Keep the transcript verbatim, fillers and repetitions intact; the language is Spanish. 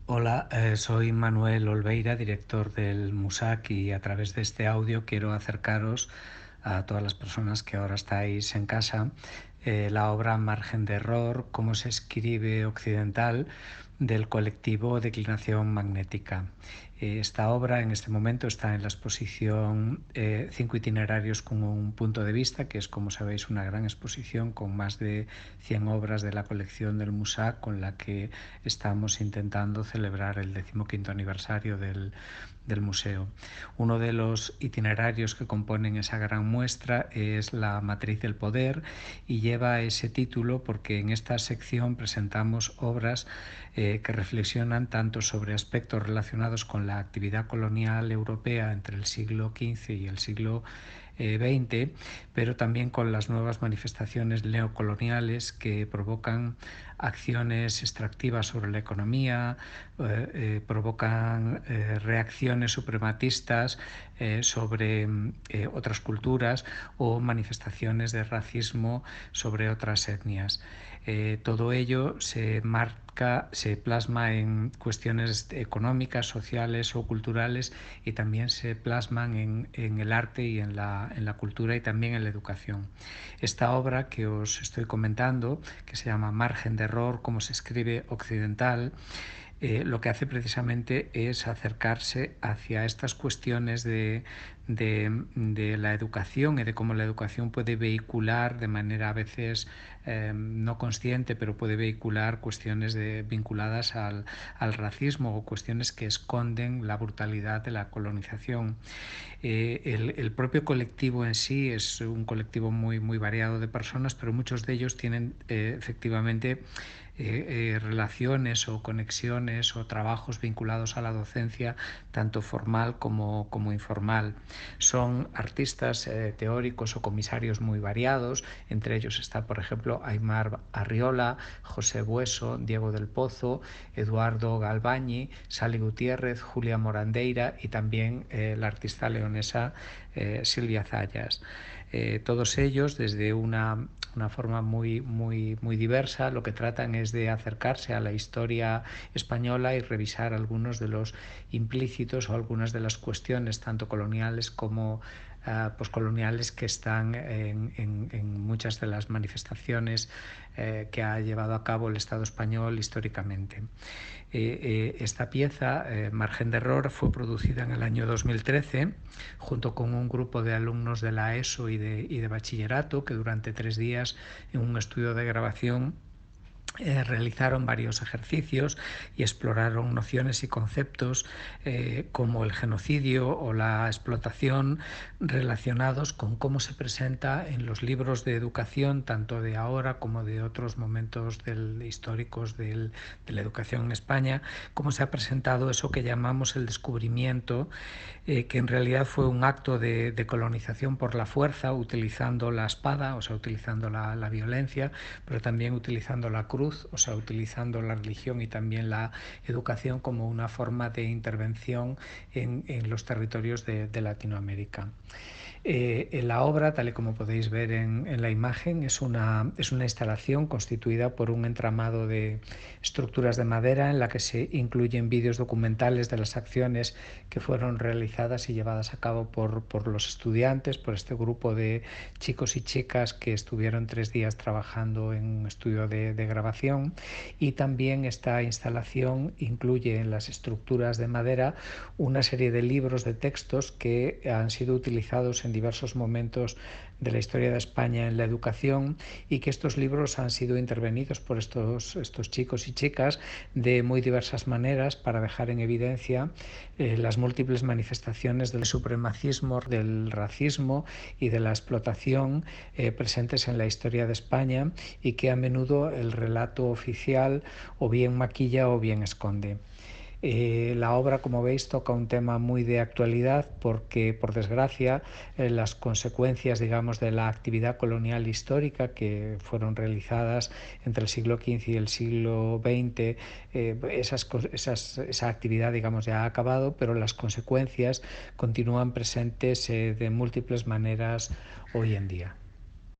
Hola, eh, soy Manuel Olveira, director del MUSAC, y a través de este audio quiero acercaros a todas las personas que ahora estáis en casa eh, la obra Margen de Error, cómo se escribe occidental, del colectivo Declinación Magnética. Eh, esta obra en este momento está en la exposición eh, Cinco itinerarios con un punto de vista, que es, como sabéis, una gran exposición con más de cien obras de la colección del MUSAC, con la que estamos intentando celebrar el decimoquinto aniversario del, del museo. Uno de los itinerarios que componen esa gran muestra es la matriz del poder, y lleva ese título porque en esta sección presentamos obras eh, que reflexionan tanto sobre aspectos relacionados con la actividad colonial europea entre el siglo quince y el siglo eh, veinte, pero también con las nuevas manifestaciones neocoloniales que provocan acciones extractivas sobre la economía, eh, eh, provocan eh, reacciones suprematistas eh, sobre eh, otras culturas, o manifestaciones de racismo sobre otras etnias. Eh, todo ello se marca, se plasma en cuestiones económicas, sociales o culturales, y también se plasman en, en el arte y en la, en la cultura, y también en la educación. Esta obra que os estoy comentando, que se llama Margen de Error, cómo se escribe occidental, eh, lo que hace precisamente es acercarse hacia estas cuestiones de, de, de la educación, y de cómo la educación puede vehicular de manera a veces eh, no consciente, pero puede vehicular cuestiones de, vinculadas al, al racismo, o cuestiones que esconden la brutalidad de la colonización. Eh, el, el propio colectivo en sí es un colectivo muy, muy variado de personas, pero muchos de ellos tienen eh, efectivamente eh, eh, relaciones o conexiones o trabajos vinculados a la docencia, tanto formal como, como informal. Son artistas eh, teóricos o comisarios muy variados. Entre ellos está, por ejemplo, Aymar Arriola, José Bueso, Diego del Pozo, Eduardo Galbañi, Sally Gutiérrez, Julia Morandeira, y también eh, la artista leonesa eh, Silvia Zayas. Eh, todos ellos, desde una, una forma muy, muy, muy diversa, lo que tratan es de acercarse a la historia española y revisar algunos de los implícitos o algunas de las cuestiones, tanto coloniales como uh, poscoloniales, que están en, en, en muchas de las manifestaciones eh, que ha llevado a cabo el Estado español históricamente. Eh, eh, esta pieza, eh, Margen de Error, fue producida en el año dos mil trece junto con un grupo de alumnos de la ESO y de, y de bachillerato, que durante tres días en un estudio de grabación Eh, realizaron varios ejercicios y exploraron nociones y conceptos eh, como el genocidio o la explotación, relacionados con cómo se presenta en los libros de educación, tanto de ahora como de otros momentos del, históricos del, de la educación en España, cómo se ha presentado eso que llamamos el descubrimiento, eh, que en realidad fue un acto de, de colonización por la fuerza, utilizando la espada, o sea, utilizando la, la violencia, pero también utilizando la cruz, o sea, utilizando la religión y también la educación como una forma de intervención en, en los territorios de, de Latinoamérica. Eh, la obra, tal y como podéis ver en, en la imagen, es una, es una instalación constituida por un entramado de estructuras de madera, en la que se incluyen vídeos documentales de las acciones que fueron realizadas y llevadas a cabo por, por los estudiantes, por este grupo de chicos y chicas que estuvieron tres días trabajando en un estudio de, de grabación. Y también esta instalación incluye en las estructuras de madera una serie de libros de textos que han sido utilizados en diversos momentos de la historia de España en la educación, y que estos libros han sido intervenidos por estos, estos chicos y chicas de muy diversas maneras, para dejar en evidencia eh, las múltiples manifestaciones del supremacismo, del racismo y de la explotación eh, presentes en la historia de España, y que a menudo el relato oficial o bien maquilla o bien esconde. Eh, la obra, como veis, toca un tema muy de actualidad, porque, por desgracia, eh, las consecuencias, digamos, de la actividad colonial histórica que fueron realizadas entre el siglo quince y el siglo veinte, eh, esas, esas, esa actividad, digamos, ya ha acabado, pero las consecuencias continúan presentes eh, de múltiples maneras hoy en día.